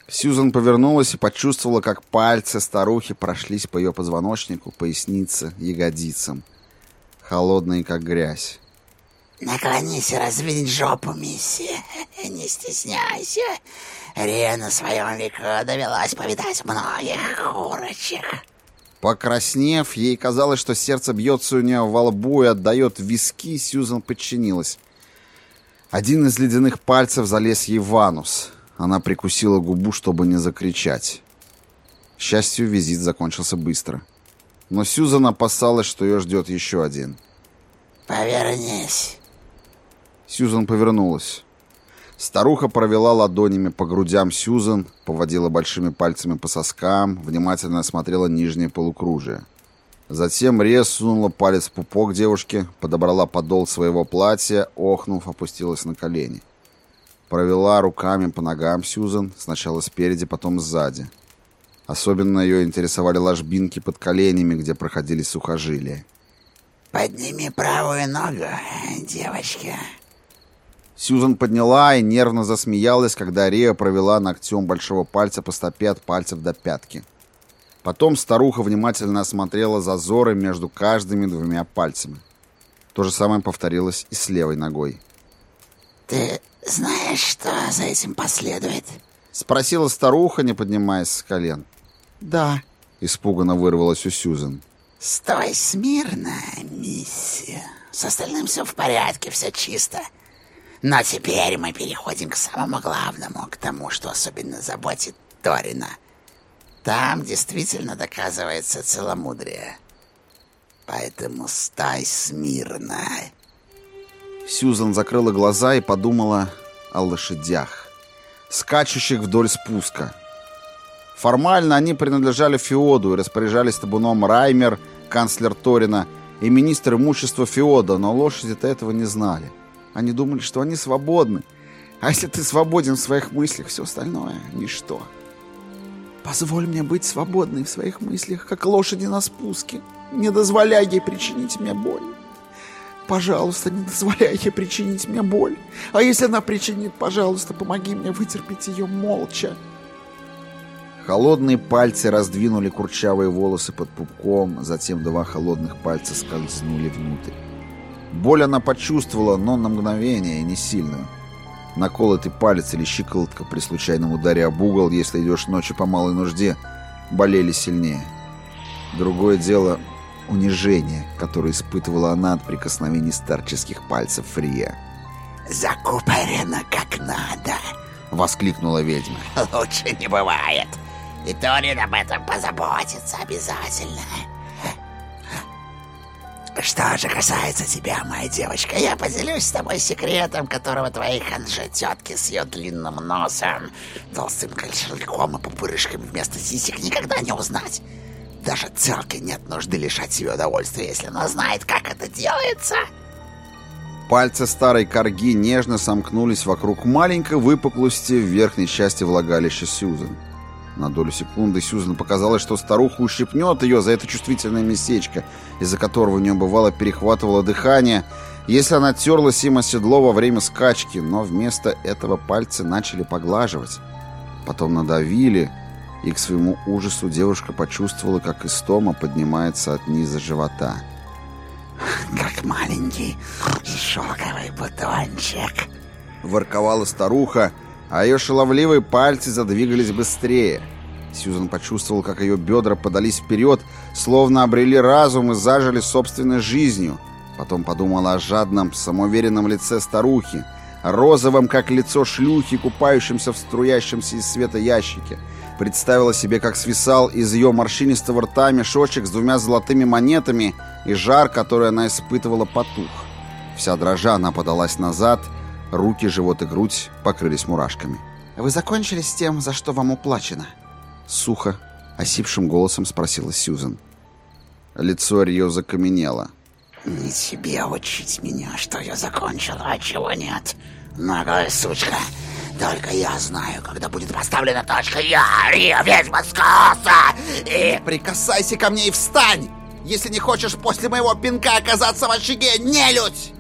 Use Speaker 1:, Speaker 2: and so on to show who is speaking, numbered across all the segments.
Speaker 1: Сьюзан повернулась и почувствовала, как пальцы старухи прошлись по ее позвоночнику, пояснице, ягодицам. Холодные, как грязь.
Speaker 2: «Наклонись и раздвинь жопу, мисси. Не стесняйся. Рия на своем веку довелось повидать многих курочек».
Speaker 1: Покраснев, ей казалось, что сердце бьется у нее во лбу и отдает в виски, Сьюзан подчинилась. Один из ледяных пальцев залез ей в анус. Она прикусила губу, чтобы не закричать. К счастью, визит закончился быстро. Но Сьюзан опасалась, что ее ждет еще один.
Speaker 2: «Повернись».
Speaker 1: Сьюзан повернулась. Старуха провела ладонями по грудям Сьюзан, поводила большими пальцами по соскам, внимательно осмотрела нижнее полукружие. Затем Рия сунула палец в пупок девушки, подобрала подол своего платья, охнув, опустилась на колени. Провела руками по ногам Сьюзан, сначала спереди, потом сзади. Особенно ее интересовали ложбинки под коленями, где проходили сухожилия.
Speaker 2: «Подними правую ногу, девочка».
Speaker 1: Сьюзан подняла и нервно засмеялась, когда Рия провела ногтем большого пальца по стопе от пальцев до пятки. Потом старуха внимательно осмотрела зазоры между каждыми двумя пальцами. То же самое повторилось и с левой ногой.
Speaker 2: «Ты знаешь, что за этим последует?»
Speaker 1: — спросила старуха, не поднимаясь с колен.
Speaker 2: «Да».
Speaker 1: — испуганно вырвалось у Сьюзан.
Speaker 2: «Стой смирно, мисси. С остальным все в порядке, все чисто. Но теперь мы переходим к самому главному, к тому, что особенно заботит Торина. Там действительно доказывается целомудрие. Поэтому стой смирно».
Speaker 1: Сьюзан закрыла глаза и подумала о лошадях, скачущих вдоль спуска. Формально они принадлежали феоду и распоряжались табуном Раймер, канцлер Торина, и министр имущества феода, но лошади-то этого не знали. Они думали, что они свободны. А если ты свободен в своих мыслях, все остальное — ничто. «Позволь мне быть свободной в своих мыслях, как лошади на спуске. Не дозволяй ей причинить мне боль. Пожалуйста, не дозволяй ей причинить мне боль. А если она причинит, пожалуйста, помоги мне вытерпеть ее молча». Холодные пальцы раздвинули курчавые волосы под пупком, затем два холодных пальца скользнули внутрь. Боль она почувствовала, но на мгновение, и не сильную. Наколотый палец или щиколотка при случайном ударе об угол, если идешь ночью по малой нужде, болели сильнее. Другое дело — унижение, которое испытывала она от прикосновений старческих пальцев Рия.
Speaker 2: «Закупорено как надо»,
Speaker 1: — воскликнула ведьма.
Speaker 2: «Лучше не бывает. И Торин об этом позаботится обязательно. Что же касается тебя, моя девочка, я поделюсь с тобой секретом, которого твои ханжа-тетки с ее длинным носом, толстым кольчугом и пупырышками вместо сисек никогда не узнать. Даже целке нет нужды лишать себе удовольствия, если она знает, как это делается».
Speaker 1: Пальцы старой корги нежно сомкнулись вокруг маленькой выпуклости в верхней части влагалища Сьюзан. На долю секунды Сьюзан показалось, что старуха ущипнет ее за это чувствительное местечко, из-за которого у нее бывало перехватывало дыхание, если она терлась им о седло во время скачки, но вместо этого пальцы начали поглаживать. Потом надавили, и к своему ужасу девушка почувствовала, как истома поднимается от низа живота.
Speaker 2: «Как маленький шелковый бутончик»,
Speaker 1: — ворковала старуха, а ее шаловливые пальцы задвигались быстрее. Сьюзан почувствовала, как ее бедра подались вперед, словно обрели разум и зажили собственной жизнью. Потом подумала о жадном, самоуверенном лице старухи, розовом, как лицо шлюхи, купающемся в струящемся из света ящике. Представила себе, как свисал из ее морщинистого рта мешочек с 2 золотыми монетами, и жар, который она испытывала, потух. Вся дрожа она подалась назад, руки, живот и грудь покрылись мурашками. «Вы закончили с тем, за что вам уплачено?» Сухо, осипшим голосом спросила Сьюзан. Лицо Рио закаменело.
Speaker 2: «Не тебе учить меня, что я закончила, а чего нет. Наглая сучка. Только я знаю, когда будет поставлена точка. Я, Рио, ведьма Скоса, и...»
Speaker 1: «Прикасайся ко мне и встань, если не хочешь после моего пинка оказаться в очаге, нелюдь!»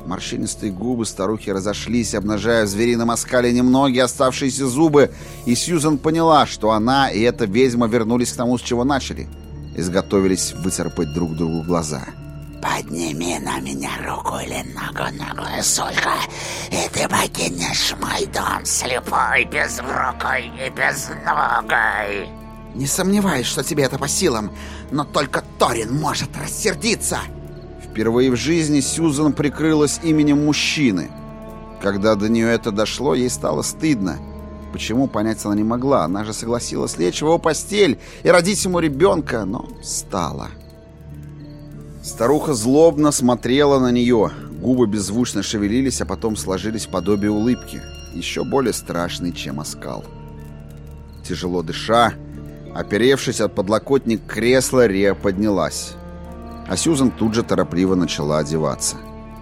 Speaker 1: Морщинистые губы старухи разошлись, обнажая в зверином оскале немногие оставшиеся зубы, и Сьюзан поняла, что она и эта ведьма вернулись к тому, с чего начали. Изготовились выцарапать друг другу глаза.
Speaker 2: «Подними на меня руку или ногу, наглая сучка, и ты покинешь мой дом слепой, безрукой и безногой!» «Не сомневаюсь, что тебе это по силам, но только Торин может рассердиться!»
Speaker 1: Впервые в жизни Сьюзан прикрылась именем мужчины. Когда до нее это дошло, ей стало стыдно. Почему, понять она не могла. Она же согласилась лечь в его постель и родить ему ребенка, но стала. Старуха злобно смотрела на нее. Губы беззвучно шевелились, а потом сложились в подобие улыбки, еще более страшной, чем оскал. Тяжело дыша, оперевшись от подлокотник кресла, Риа поднялась. А Сьюзан тут же торопливо начала одеваться.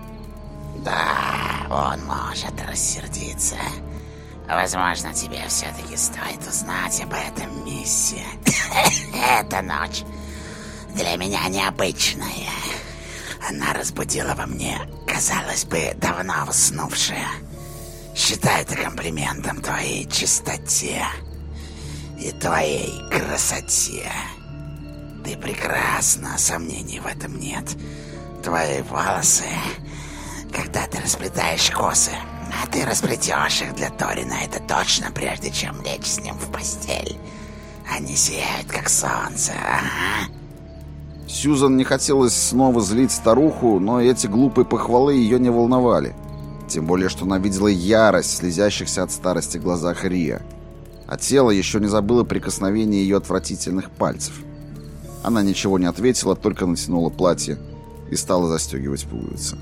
Speaker 2: «Да, он может рассердиться. Возможно, тебе все-таки стоит узнать об этом, миссия. Эта ночь для меня необычная. Она разбудила во мне, казалось бы, давно уснувшее. Считай это комплиментом твоей чистоте и твоей красоте. Ты прекрасна, сомнений в этом нет. Твои волосы, когда ты расплетаешь косы, а ты расплетешь их для Торина, это точно, прежде чем лечь с ним в постель. Они сияют, как солнце, ага».
Speaker 1: Сьюзан не хотелось снова злить старуху, но эти глупые похвалы ее не волновали. Тем более, что она видела ярость в слезящихся от старости глазах Риа. А тело еще не забыло прикосновения ее отвратительных пальцев. Она ничего не ответила, только натянула платье и стала застегивать пуговицы.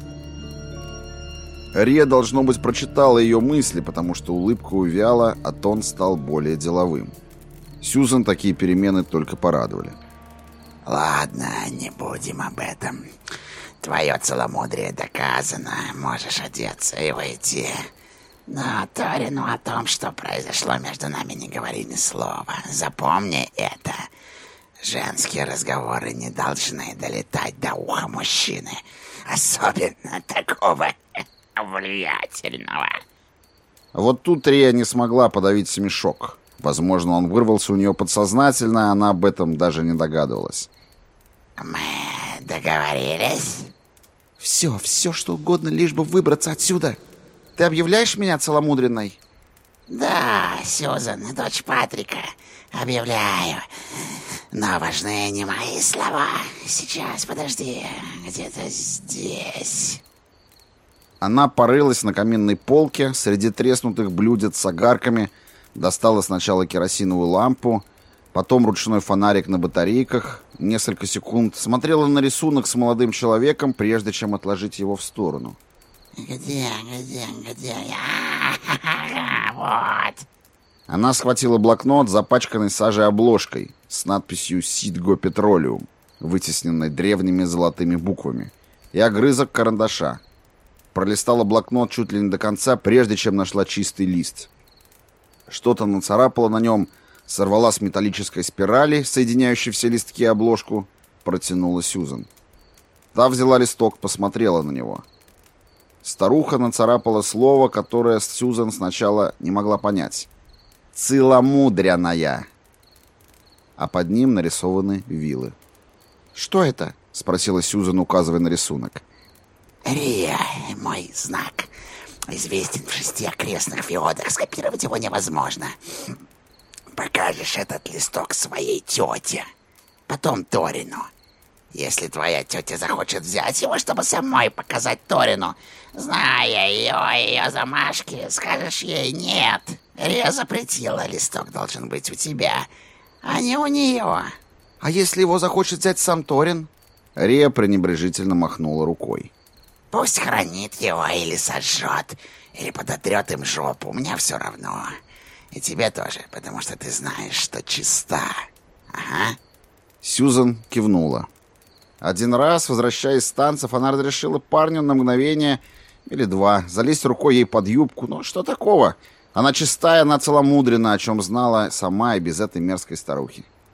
Speaker 1: Риа, должно быть, прочитала ее мысли, потому что улыбка увяла, а тон стал более деловым. Сьюзан такие перемены только порадовали.
Speaker 2: «Ладно, не будем об этом. Твое целомудрие доказано, можешь одеться и выйти. Но Торину о том, что произошло между нами, не говори ни слова. Запомни это. Женские разговоры не должны долетать до уха мужчины, особенно такого влиятельного».
Speaker 1: Вот тут Риа не смогла подавить смешок. Возможно, он вырвался у нее подсознательно, а она об этом даже не догадывалась.
Speaker 2: «Мы договорились?»
Speaker 3: Все, что угодно, лишь бы выбраться отсюда. Ты объявляешь меня целомудренной?»
Speaker 2: «Да, Сьюзан, дочь Патрика, объявляю. Но важны не мои слова. Сейчас, подожди, где-то здесь».
Speaker 1: Она порылась на каминной полке среди треснутых блюдец с огарками, достала сначала керосиновую лампу, потом ручной фонарик на батарейках, несколько секунд смотрела на рисунок с молодым человеком, прежде чем отложить его в сторону.
Speaker 2: Где? Вот.
Speaker 1: Она схватила блокнот, запачканный сажей обложкой, с надписью «Сидго Петролиум», вытесненной древними золотыми буквами, и огрызок карандаша. Пролистала блокнот чуть ли не до конца, прежде чем нашла чистый лист. Что-то нацарапала на нем, сорвала с металлической спирали, соединяющей все листки и обложку, протянула Сьюзан. Та взяла листок, посмотрела на него. Старуха нацарапала слово, которое Сьюзан сначала не могла понять. «Целомудряная». А под ним нарисованы вилы.
Speaker 3: «Что это?»
Speaker 1: — спросила Сьюзан, указывая на рисунок.
Speaker 2: Риа, мой знак, известен в 6 окрестных феодах, скопировать его невозможно. Покажешь этот листок своей тете, потом Торину. Если твоя тетя захочет взять его, чтобы самой показать Торину, зная ее замашки, скажешь ей нет. Риа запретила, листок должен быть у тебя, а не у нее.
Speaker 3: «А если его захочет взять сам Торин?»
Speaker 1: Риа пренебрежительно махнула рукой.
Speaker 2: Пусть хранит его или сожжет, или подотрет им жопу, мне все равно. И тебе тоже, потому что ты знаешь, что чиста. Ага.
Speaker 1: Сьюзан кивнула. Один раз, возвращаясь с танцев, она разрешила парню на мгновение или два залезть рукой ей под юбку. Ну, что такого? Она чистая, она целомудрена, о чем знала сама и без этой мерзкой старухи.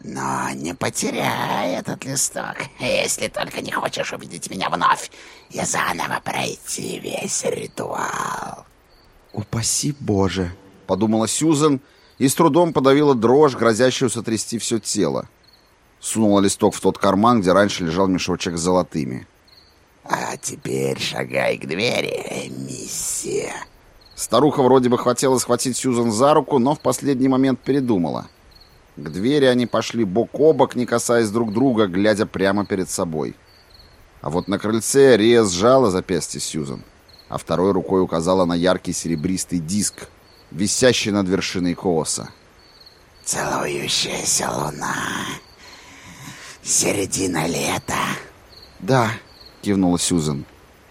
Speaker 2: Но не потеряй этот листок, если только не хочешь увидеть меня вновь и заново пройти весь ритуал.
Speaker 1: «Упаси Боже!» — подумала Сьюзен и с трудом подавила дрожь, грозящую сотрясти все тело. Сунула листок в тот карман, где раньше лежал мешочек с золотыми.
Speaker 2: А теперь шагай к двери, миссия.
Speaker 1: Старуха вроде бы хотела схватить Сьюзен за руку, но в последний момент передумала. К двери они пошли бок о бок, не касаясь друг друга, глядя прямо перед собой. А вот на крыльце Рия сжала запястье Сьюзен, а второй рукой указала на яркий серебристый диск, висящий над вершиной Кооса.
Speaker 2: Целующаяся луна. Середина лета.
Speaker 1: «Да», — кивнула Сьюзен.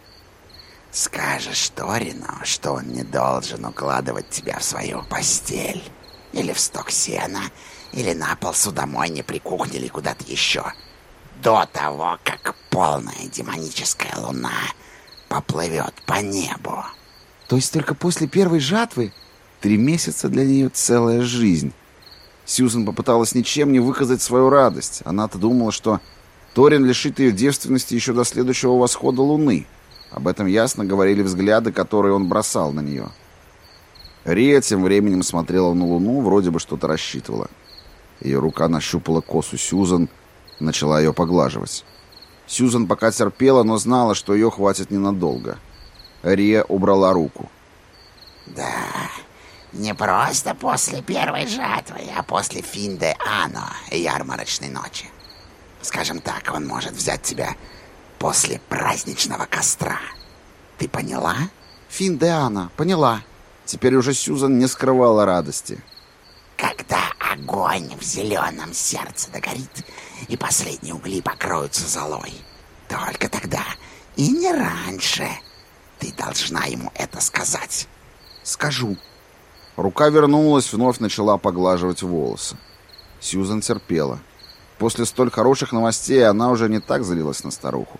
Speaker 2: Скажешь Торину, что он не должен укладывать тебя в свою постель. Или в сток сена, или на пол судомойни при кухне, или куда-то еще. До того, как полная демоническая луна поплывет по небу.
Speaker 1: То есть только после первой жатвы? 3 месяца для нее целая жизнь. Сьюзен попыталась ничем не выказать свою радость. Она-то думала, что Торин лишит ее девственности еще до следующего восхода луны. Об этом ясно говорили взгляды, которые он бросал на нее. Рия тем временем смотрела на луну, вроде бы что-то рассчитывала. Ее рука нащупала косу Сьюзен, начала ее поглаживать. Сьюзен пока терпела, но знала, что ее хватит ненадолго. Рия убрала руку.
Speaker 2: Да, не просто после первой жатвы, а после Фин-де-Ано, ярмарочной ночи. Скажем так, он может взять тебя после праздничного костра. Ты поняла?
Speaker 1: Фин-де-Ано, поняла. Теперь уже Сьюзен не скрывала радости.
Speaker 2: Когда огонь в зеленом сердце догорит, и последние угли покроются золой. Только тогда, и не раньше, ты должна ему это сказать.
Speaker 1: Скажу. Рука вернулась, вновь начала поглаживать волосы. Сьюзен терпела. После столь хороших новостей она уже не так злилась на старуху.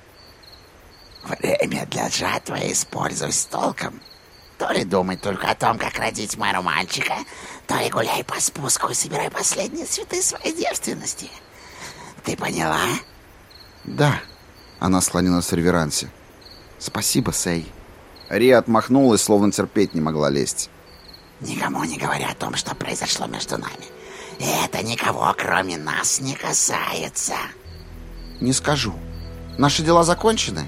Speaker 2: Время для жатвы используй с толком. То ли думай только о том, как родить Мэру мальчика, то ли гуляй по спуску и собирай последние цветы своей девственности. Ты поняла?
Speaker 1: Да. Она склонилась в реверансе. Спасибо, Сэй. Рия отмахнулась, словно терпеть не могла лезть.
Speaker 2: Никому не говори о том, что произошло между нами. И это никого, кроме нас, не касается.
Speaker 1: Не скажу. Наши дела закончены?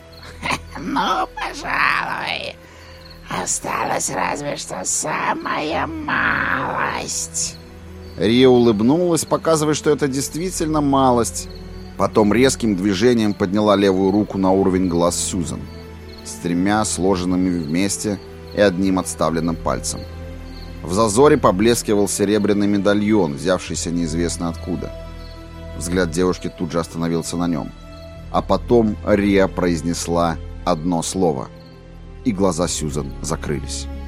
Speaker 2: Ну, пожалуй. Осталась разве что самая малость.
Speaker 1: Рия улыбнулась, показывая, что это действительно малость. Потом резким движением подняла левую руку на уровень глаз Сьюзен, с 3 сложенными вместе и 1 отставленным пальцем. В зазоре поблескивал серебряный медальон, взявшийся неизвестно откуда. Взгляд девушки тут же остановился на нем. А потом Рия произнесла одно слово, и глаза Сьюзен закрылись.